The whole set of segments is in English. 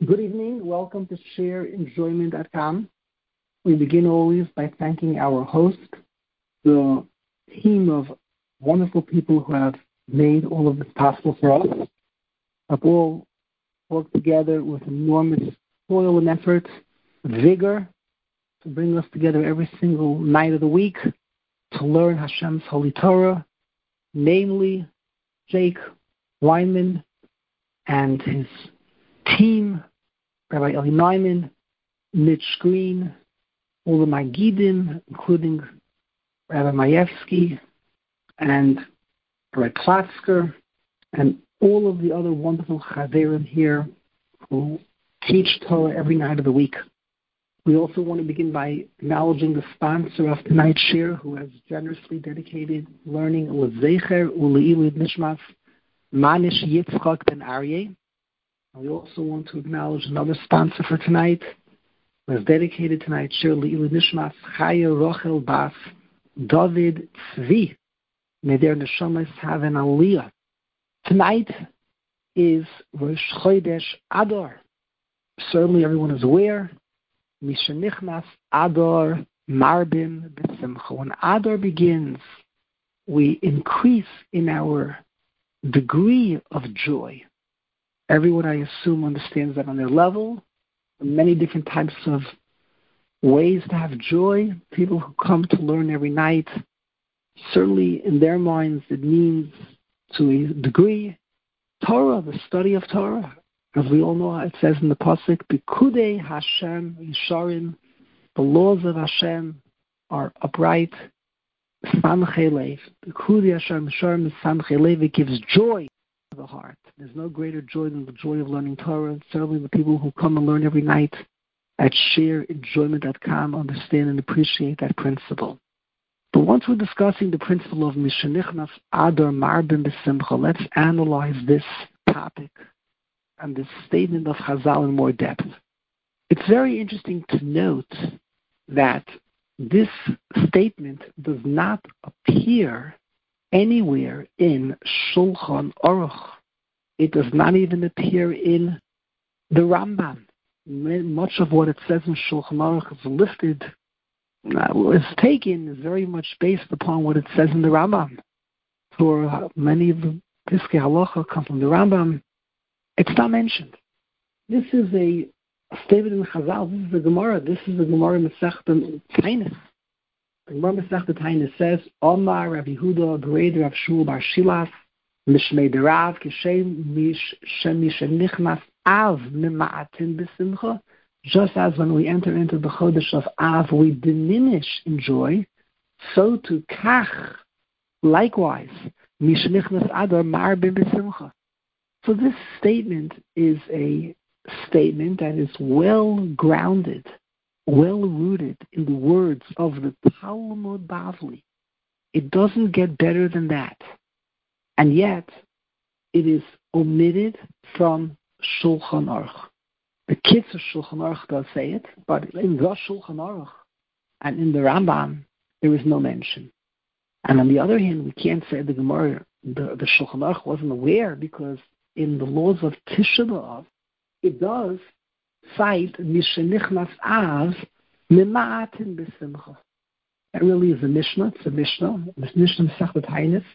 Good evening. Welcome to ShareEnjoyment.com. We begin always by thanking our host, the team of wonderful people who have made all of this possible for us. Have all worked together with enormous toil and effort, vigor, to bring us together every single night of the week to learn Hashem's Holy Torah, namely Jake Weinman and his team, Rabbi Eli Neumann, Mitch Green, all the Magidim, including Rabbi Majewski and Rabbi Platzker, and all of the other wonderful Chaverim here who teach Torah every night of the week. We also want to begin by acknowledging the sponsor of tonight's share, who has generously dedicated learning L'Zecher U'Le'ilui Nishmas Manish Yitzchak Ben Aryeh. We also want to acknowledge another sponsor for tonight, who has dedicated tonight's share Le'ilui Nishmas Chaya Rochel Bas David Tzvi. May their neshamas have an aliyah. Tonight is Rosh Chodesh Adar. Certainly everyone is aware. Mishenichnas Adar Marbim B'Simcha. When Adar begins, we increase in our degree of joy. Everyone, I assume, understands that on their level. Many different types of ways to have joy. People who come to learn every night, certainly in their minds, it means to a degree Torah, the study of Torah. As we all know, it says in the pasuk, "Bikudei Hashem Yisharim," the laws of Hashem are upright. Samchei Lev, Bikudei Hashem Yisharim Samchei Lev. It gives joy to the heart. There's no greater joy than the joy of learning Torah. Certainly, the people who come and learn every night at ShareEnjoyment.com understand and appreciate that principle. But once we're discussing the principle of Mishenichnas Adar Marbim B'Simcha, let's analyze this topic and this statement of Chazal in more depth. It's very interesting to note that this statement does not appear anywhere in Shulchan Aruch. It does not even appear in the Rambam. Much of what it says in Shulchan Aruch is lifted, is taken, is very much based upon what it says in the Rambam. For many of the Piskei Halacha come from the Rambam. It's not mentioned. This is a statement in Chazal. This is the Gemara. This is the Gemara Masechta Taanis. The Gemara Masechta Taanis says, Omar Rav Yehuda Bered Rav Shmuel Bar Shilas Mishmei Derav Kishem Mishenichnas Av Mima'atin B'Simcha. Just as when we enter into the Chodesh of Av, we diminish in joy, so to Kach, likewise, Mishenichnas Adar Marbim B'Simcha. So this statement is a statement that is well grounded, well rooted in the words of the Talmud Bavli. It doesn't get better than that. And yet, it is omitted from Shulchan Aruch. The Kitzur Shulchan Aruch does say it, but in the Shulchan Aruch and in the Rambam, there is no mention. And on the other hand, we can't say the Gemara, the Shulchan Aruch wasn't aware, because in the laws of Tisha B'Av, it does cite Mishenichnas Av Mima'atin B'Simcha. That really is a Mishnah. It's a Mishnah. It's Mishnah Masechta Taanis,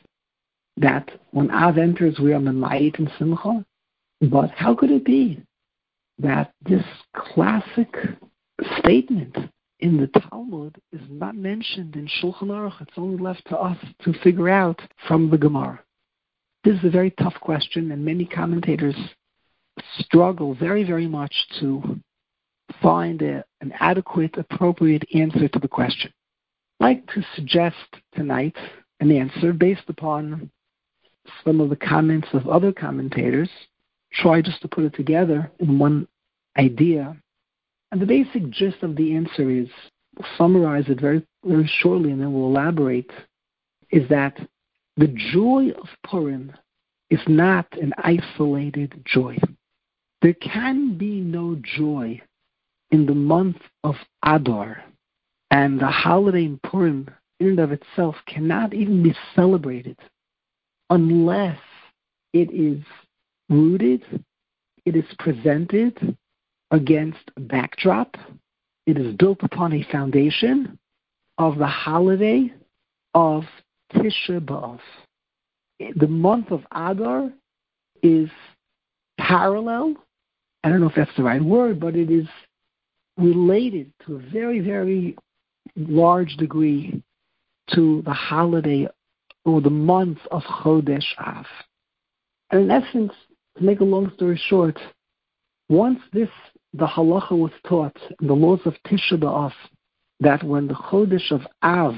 that when Av enters, we are Mima'at in Simcha. But how could it be that this classic statement in the Talmud is not mentioned in Shulchan Aruch? It's only left to us to figure out from the Gemara. This is a very tough question, and many commentators struggle very, very much to find an adequate, appropriate answer to the question. I'd like to suggest tonight an answer based upon some of the comments of other commentators, try just to put it together in one idea. And the basic gist of the answer is, we'll summarize it very, very shortly and then we'll elaborate, is that the joy of Purim is not an isolated joy. There can be no joy in the month of Adar, and the holiday in Purim in and of itself cannot even be celebrated unless it is rooted, it is presented against a backdrop. It is built upon a foundation of the holiday of Tisha B'Av. The month of Adar is parallel. I don't know if that's the right word, but it is related to a very, very large degree to the holiday or the month of Chodesh Av. And in essence, to make a long story short, once the halacha was taught in the laws of Tisha B'Av, that when the Chodesh of Av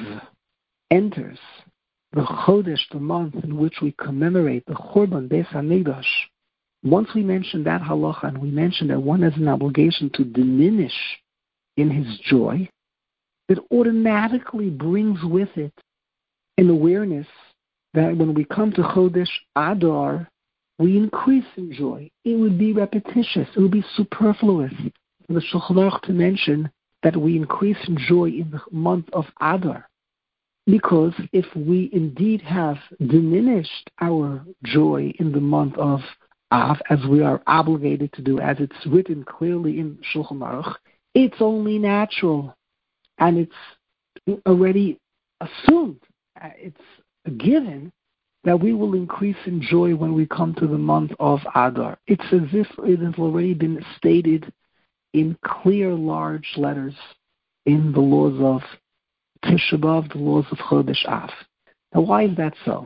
enters, the Chodesh, the month in which we commemorate the Churban Beis HaMikdash, once we mention that halacha and we mention that one has an obligation to diminish in his joy, it automatically brings with it an awareness that when we come to Chodesh Adar, we increase in joy. It would be repetitious. It would be superfluous for the Shulchan Aruch to mention that we increase in joy in the month of Adar. Because if we indeed have diminished our joy in the month of Av, as we are obligated to do, as it's written clearly in Shulchan Aruch, it's only natural, and it's already assumed, it's a given, that we will increase in joy when we come to the month of Adar. It's as if it has already been stated in clear, large letters in the laws of Tisha B'Av, the laws of Chodesh Av. Now, why is that so?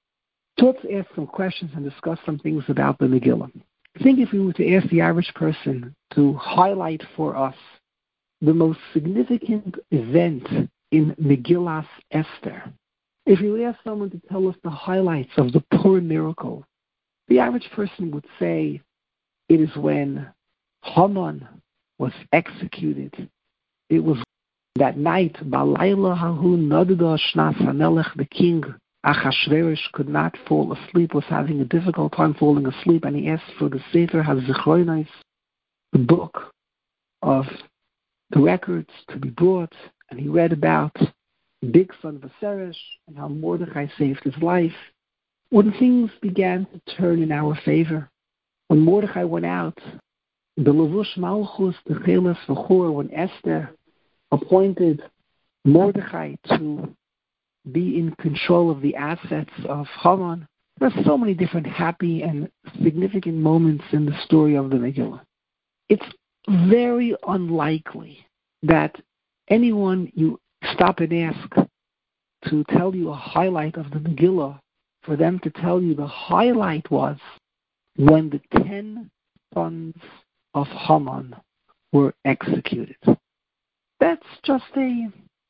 So let's ask some questions and discuss some things about the Megillah. I think if we were to ask the average person to highlight for us the most significant event in Megillas Esther, if you ask someone to tell us the highlights of the Purim miracle, the average person would say it is when Haman was executed. It was that night, Balayla Hahu Nadada Shnas HaMelech, the king Achashverosh could not fall asleep, was having a difficult time falling asleep, and he asked for the Sefer HaZichronos, the book of the records, to be brought, and he read about the big son of Viseresh and how Mordechai saved his life. When things began to turn in our favor, when Mordechai went out, the Levush Malchus, the Cheles V'chor, when Esther appointed Mordechai to be in control of the assets of Haman. There are so many different happy and significant moments in the story of the Megillah. It's very unlikely that anyone you stop and ask to tell you a highlight of the Megillah, for them to tell you the highlight was when the 10 sons of Haman were executed. That's just a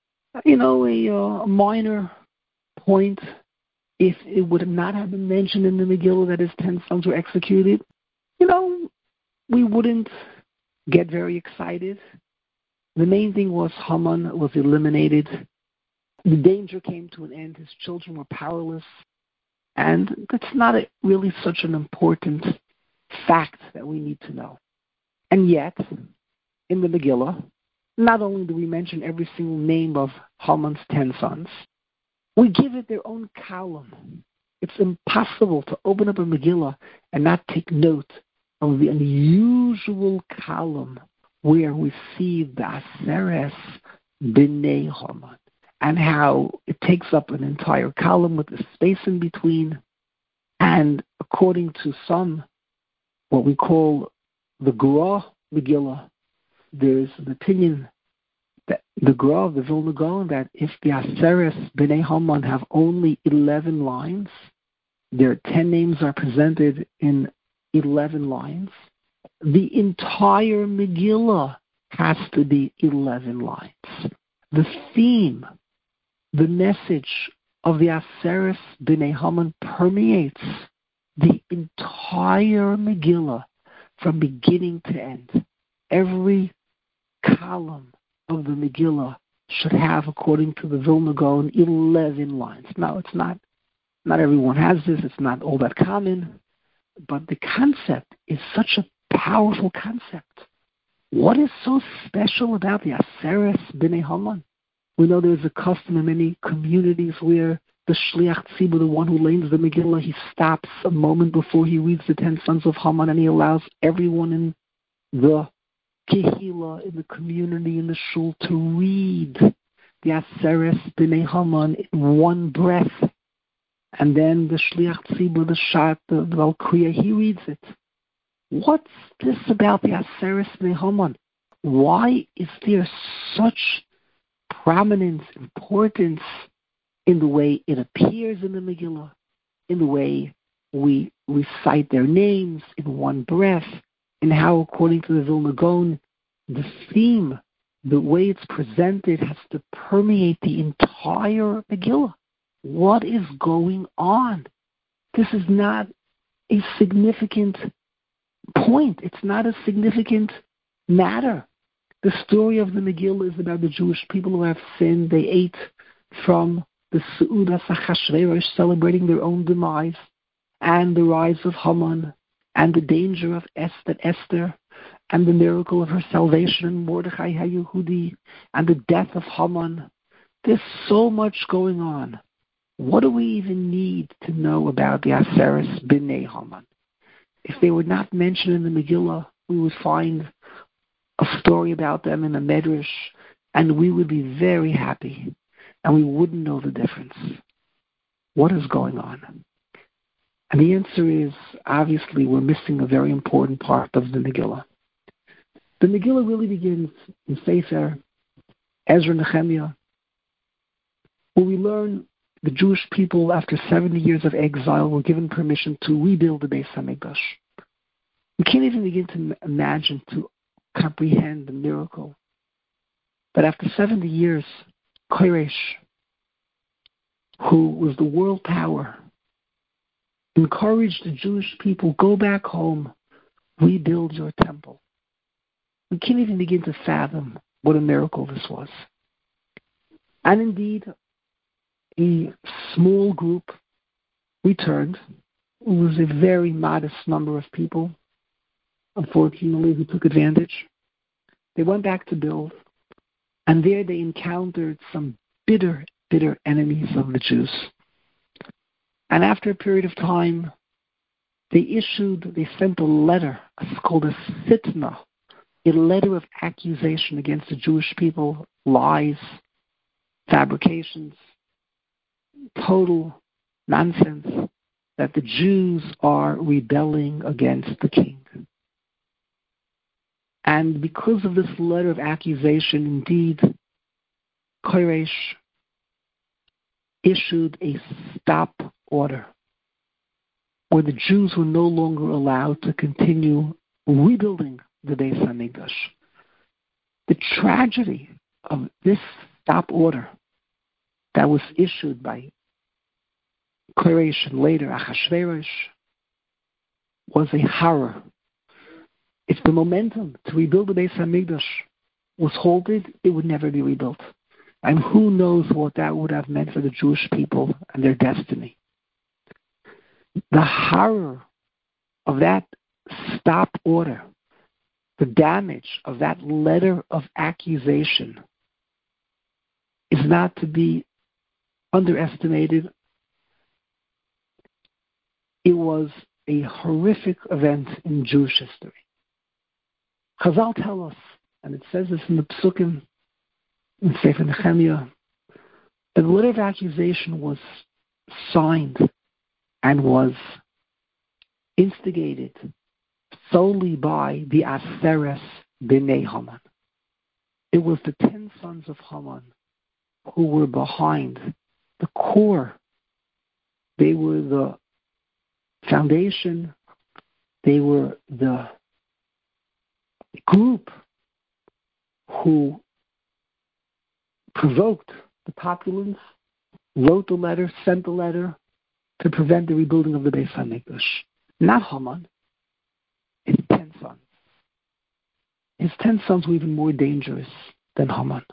minor point. If it would not have been mentioned in the Megillah that his 10 sons were executed, we wouldn't get very excited. The main thing was Haman was eliminated. The danger came to an end. His children were powerless. And that's not really such an important fact that we need to know. And yet, in the Megillah, not only do we mention every single name of Haman's 10 sons, we give it their own column. It's impossible to open up a Megillah and not take note of the unusual column where we see the Aseres B'nei Haman, and how it takes up an entire column with a space in between. And according to some, what we call the Gra Megillah, there's an opinion that the Gra of the Vilna Gaon, that if the Aseres B'nei Haman have only 11 lines, their 10 names are presented in 11 lines, the entire Megillah has to be 11 lines. The theme, the message of the Aseres B'nei Haman permeates the entire Megillah from beginning to end. Every column of the Megillah should have, according to the Vilna Gaon, 11 lines. Now, it's not everyone has this, it's not all that common, but the concept is such a powerful concept. What is so special about the Aseres B'nei Haman? We know there's a custom in many communities where the Shliach Tzibur, the one who lays the Megillah, he stops a moment before he reads the 10 sons of Haman, and he allows everyone in the kehila, in the community, in the shul, to read the Aseres B'nai Haman in one breath. And then the Shliach Tzibur, the Shat, the Valkriya, he reads it. What's this about the Aseres B'nai Haman? Why is there such prominence, importance in the way it appears in the Megillah, in the way we recite their names in one breath, and how, according to the Vilna Gaon, the theme, the way it's presented, has to permeate the entire Megillah? What is going on? This is not a significant point. It's not a significant matter. The story of the Megillah is about the Jewish people who have sinned. They ate from the Seudas Achashverosh, celebrating their own demise, and the rise of Haman, and the danger of Esther, and the miracle of her salvation in Mordechai HaYehudi, and the death of Haman. There's so much going on. What do we even need to know about the Aseres B'nai Haman? If they were not mentioned in the Megillah, we would find a story about them in the Medrash, and we would be very happy, and we wouldn't know the difference. What is going on? And the answer is, obviously, we're missing a very important part of the Megillah. The Megillah really begins in Sefer Ezra Nehemiah, where we learn the Jewish people, after 70 years of exile, were given permission to rebuild the Beis HaMikdash. We can't even begin to imagine, to comprehend the miracle. But after 70 years, Koresh, who was the world power, encouraged the Jewish people, go back home, rebuild your temple. We can't even begin to fathom what a miracle this was. And indeed, a small group returned. It was a very modest number of people, unfortunately, who took advantage. They went back to build, and there they encountered some bitter enemies of the Jews. And after a period of time, they sent a letter, it's called a sitna, a letter of accusation against the Jewish people, lies, fabrications, total nonsense, that the Jews are rebelling against the king. And because of this letter of accusation, indeed, Koresh issued a stop order where the Jews were no longer allowed to continue rebuilding the Beis HaMikdash. The tragedy of this stop order that was issued by Koresh and later Achashverosh was a horror. If the momentum to rebuild the Beis HaMikdash was halted, it would never be rebuilt. And who knows what that would have meant for the Jewish people and their destiny. The horror of that stop order, the damage of that letter of accusation is not to be underestimated. It was a horrific event in Jewish history. Chazal tell us, and it says this in the Psukim, in Sefer Nehemiah, that the letter of accusation was signed and was instigated solely by the Aseres B'nai Haman. It was the 10 sons of Haman who were behind the core. They were the foundation. They were the group who provoked the populace, wrote the letter, sent the letter to prevent the rebuilding of the Beis HaMikdash. Not Haman. His 10 sons. His 10 sons were even more dangerous than Haman.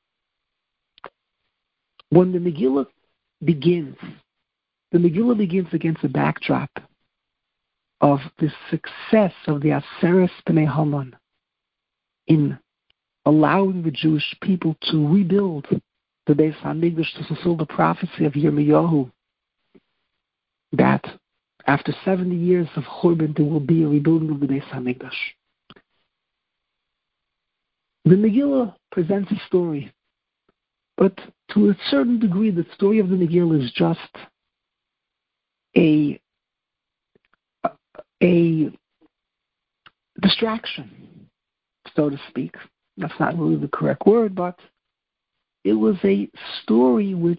When the Megillah begins against the backdrop of the success of the Aseres B'nai Haman in allowing the Jewish people to rebuild the Beis HaMikdash, to fulfill the prophecy of Yirmiyahu, that after 70 years of Churban there will be a rebuilding of the Beis HaMikdash. The Megillah presents a story, but to a certain degree, the story of the Megillah is just a distraction, so to speak. That's not really the correct word, but it was a story which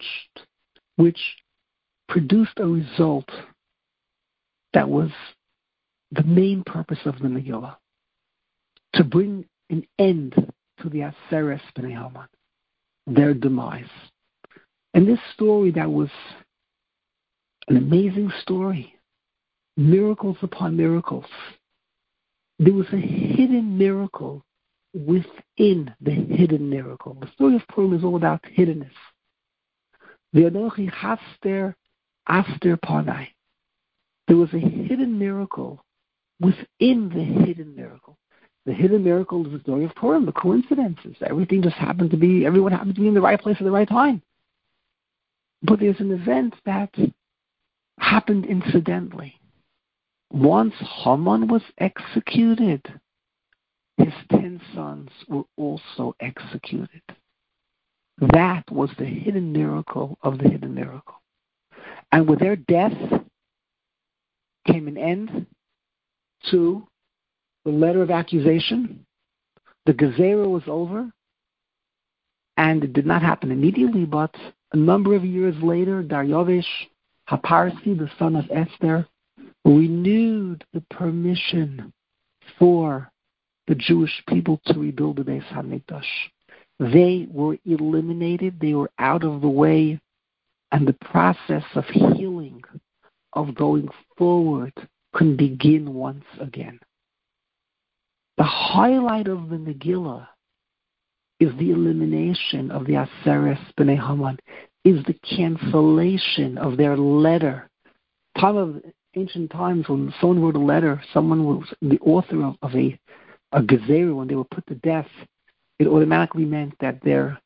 produced a result that was the main purpose of the Megillah, to bring an end to the Aseres B'nai Haman, their demise. And this story that was an amazing story, miracles upon miracles. There was a hidden miracle within the hidden miracle. The story of Purim is all about hiddenness. V'anochi haster aster panai. There was a hidden miracle within the hidden miracle. The hidden miracle is the story of Purim, the coincidences. Everyone happened to be in the right place at the right time. But there's an event that happened incidentally. Once Haman was executed, his 10 sons were also executed. That was the hidden miracle of the hidden miracle. And with their death came an end to the letter of accusation. The Gezerah was over, and it did not happen immediately, but a number of years later, Daryavish Haparsi, the son of Esther, renewed the permission for the Jewish people to rebuild the Beis HaMikdash. They were eliminated, they were out of the way, and the process of healing, of going forward, can begin once again. The highlight of the Megillah is the elimination of the Aseres B'nai Haman, is the cancellation of their letter. Ancient times, when someone wrote a letter, someone was the author of a Gezerah, when they were put to death, it automatically meant that their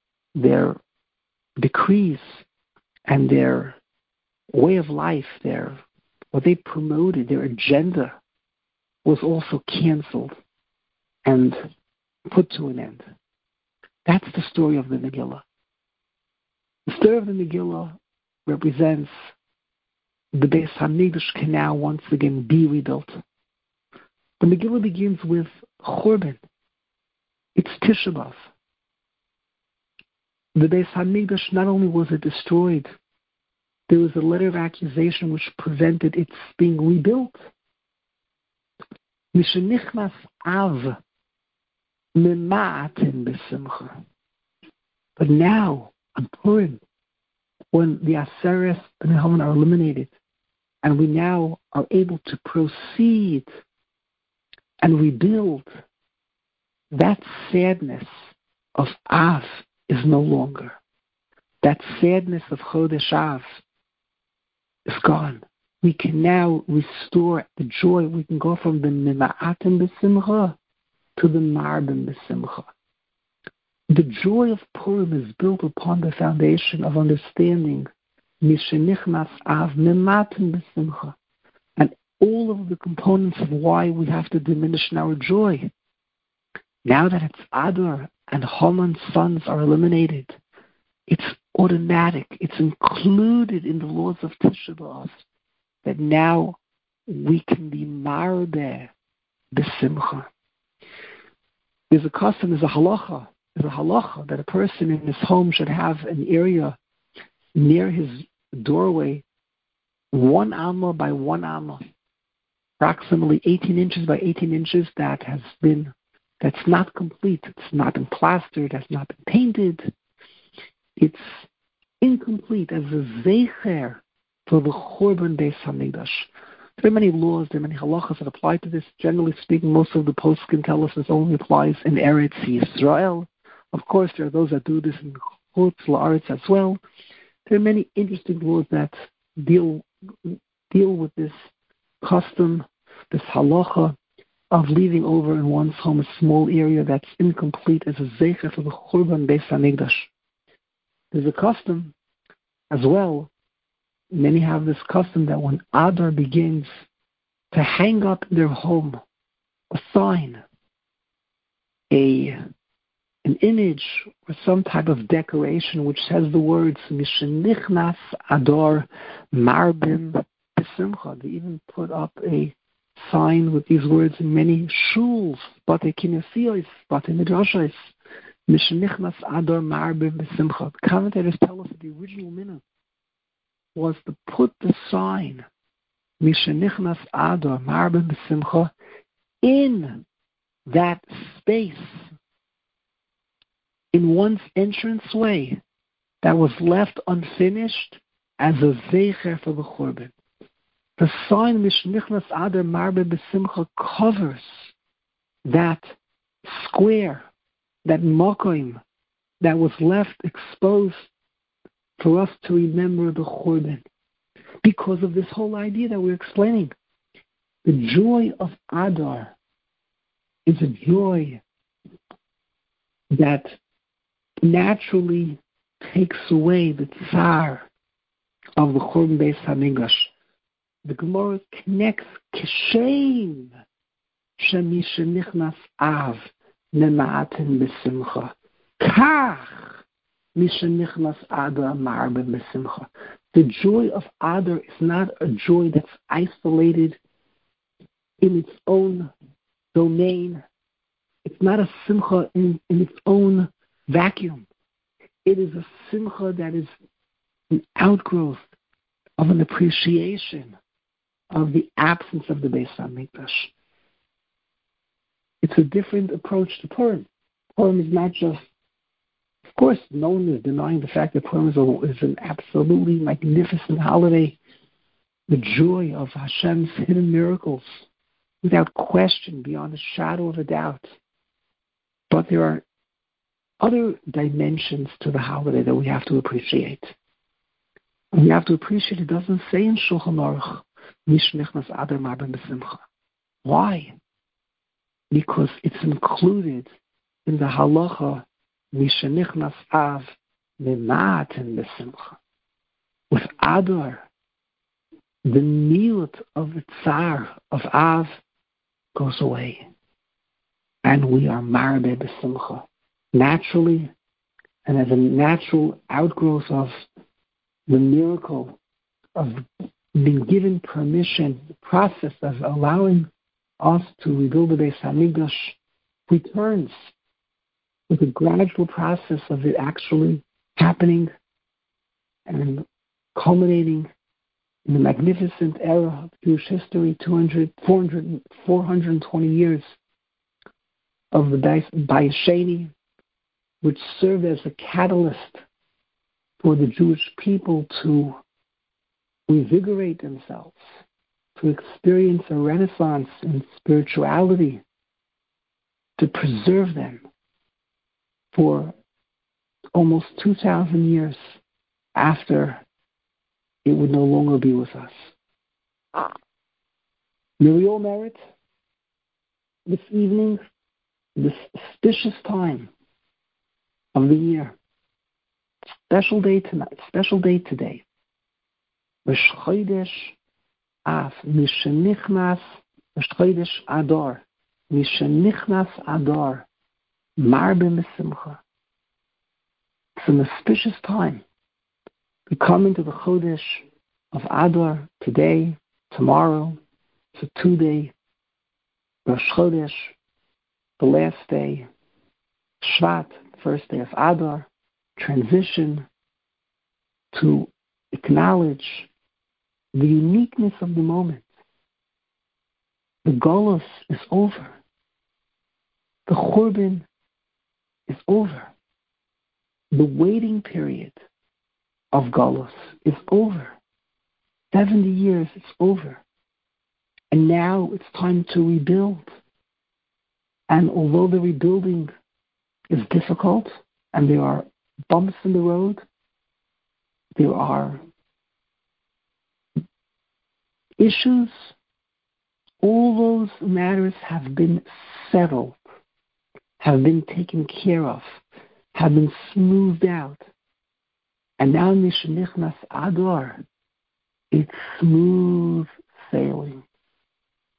decrees and their way of life, what they promoted, their agenda, was also canceled and put to an end. That's the story of the Megillah. The story of the Megillah represents the Beis HaMikdash can now once again be rebuilt. The Megillah begins with Churban. It's Tisha B'Av. The Beis HaMikdash, not only was it destroyed, there was a letter of accusation which prevented its being rebuilt. Mishenichnas Av Mema'atin B'Simcha. But now, on Purim, when the Aseres B'nai Haman are eliminated, and we now are able to proceed and rebuild, that sadness of Av is no longer. That sadness of Chodesh Av is gone. We can now restore the joy. We can go from the Mima'atim B'Simcha to the Marbim B'Simcha. The joy of Purim is built upon the foundation of understanding Mishenichnas Av Mima'atim B'Simcha, and all of the components of why we have to diminish in our joy. Now that it's Adar and Haman's sons are eliminated, it's automatic. It's included in the laws of Tisha B'Av that now we can be Marbeh B'Simcha. There's a custom, there's a halacha that a person in his home should have an area near his doorway, 1 amma by 1 amma, approximately 18 inches by 18 inches, that's not complete. It's not been plastered, has not been painted. It's incomplete as a zeicher for the Churban Beis HaMikdash. There are many laws, there are many halachas that apply to this. Generally speaking, most of the poskim tell us this only applies in Eretz Yisrael. Of course, there are those that do this in Chutz La'aretz as well. There are many interesting laws that deal with this custom, this halacha of leaving over in one's home a small area that's incomplete as a zeicher for the Churban Beis HaMikdash. There's a custom as well. Many have this custom that when Adar begins, to hang up in their home a sign, a image or some type of decoration which says the words Mishenichnas Adar Marbim B'Simcha. They even put up a sign with these words in many shuls, Batei Kinesios, Batei Midrashos. Mishenichnas Adar Marbim B'Simcha. The commentators tell us that the original minhag was to put the sign Mishenichnas Adar Marbim B'Simcha in that space, in one's entranceway that was left unfinished as a zeicher for the Churban. The sign Mishenichnas Adar Marbim B'Simcha covers that square, that makom that was left exposed for us to remember the Churban. Because of this whole idea that we're explaining. The joy of Adar is a joy that naturally takes away the tsar of the Churban Beis HaMikdash. The Gemara connects Kishem Shemi Shenichnas Av Nemaatin B'Simcha Kach Mishenichnas Adar Marbim B'Simcha. The joy of Adar is not a joy that's isolated in its own domain. It's not a simcha in its own vacuum. It is a simcha that is an outgrowth of an appreciation of the absence of the Beis HaMikdash. It's a different approach to Purim. Purim is not just, of course, no one is denying the fact that Purim is an absolutely magnificent holiday, the joy of Hashem's hidden miracles, without question, beyond a shadow of a doubt. But there are other dimensions to the holiday that we have to appreciate. And we have to appreciate it doesn't say in Shulchan Aruch, Mishenichnas Adar Marbim B'Simcha. Why? Because it's included in the halacha, Mishenichnas Av Nemaatin B'Simcha. With Adar, the niyut of the tsar of Av goes away. And we are Marbeh B'Simcha. Naturally, and as a natural outgrowth of the miracle of being given permission, the process of allowing us to rebuild the Beis HaMikdash returns with a gradual process of it actually happening and culminating in the magnificent era of Jewish history, 420 years of the Bayis Sheni, which served as a catalyst for the Jewish people to revigorate themselves, to experience a renaissance in spirituality, to preserve them for almost 2,000 years after it would no longer be with us. May we all merit this evening, this auspicious time of the year. Special day tonight, special day today. Rosh Chodesh Av, Mishenichnas, Rosh Chodesh Adar, Mishenichnas Adar, Marbim B'Simcha. It's an auspicious time. We come into the Chodesh of Adar today, tomorrow. It's a 2-day Rosh Chodesh, the last day, Shvat, the first day of Adar, transition to acknowledge the uniqueness of the moment. The Golus is over. The Churban is over. The waiting period of Golus is over. 70 years is over. And now it's time to rebuild. And although the rebuilding is difficult and there are bumps in the road, there are issues, all those matters have been settled, have been taken care of, have been smoothed out. And now Mishenichnas Adar, it's smooth sailing.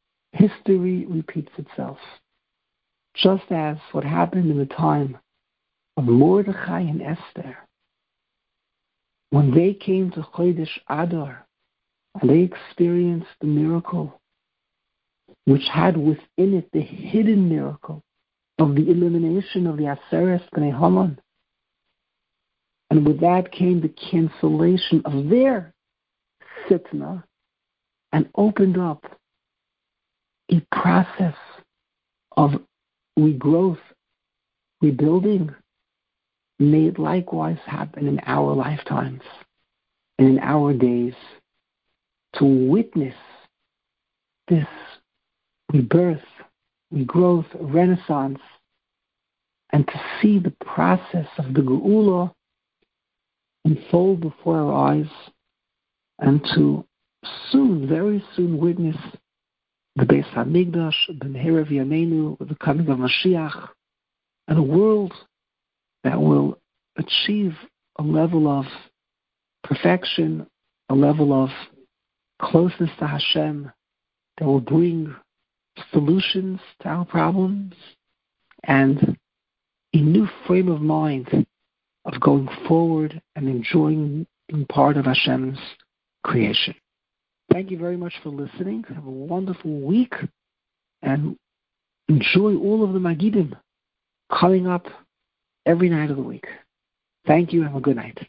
History repeats itself. Just as what happened in the time of Mordechai and Esther, when they came to Chodesh Adar and they experienced the miracle, which had within it the hidden miracle of the elimination of the Aseret Bnei Haman. And with that came the cancellation of their sitna and opened up a process of regrowth, rebuilding, may it likewise happen in our lifetimes and in our days, to witness this rebirth, regrowth, renaissance, and to see the process of the Geula unfold before our eyes, and to soon, very soon, witness the Beis HaMikdash, the Mehera V'Yameinu, the coming of Mashiach, and a world that will achieve a level of perfection, a level of closeness to Hashem, that will bring solutions to our problems and a new frame of mind of going forward and enjoying being part of Hashem's creation. Thank you very much for listening. Have a wonderful week and enjoy all of the Magidim coming up every night of the week. Thank you. Have a good night.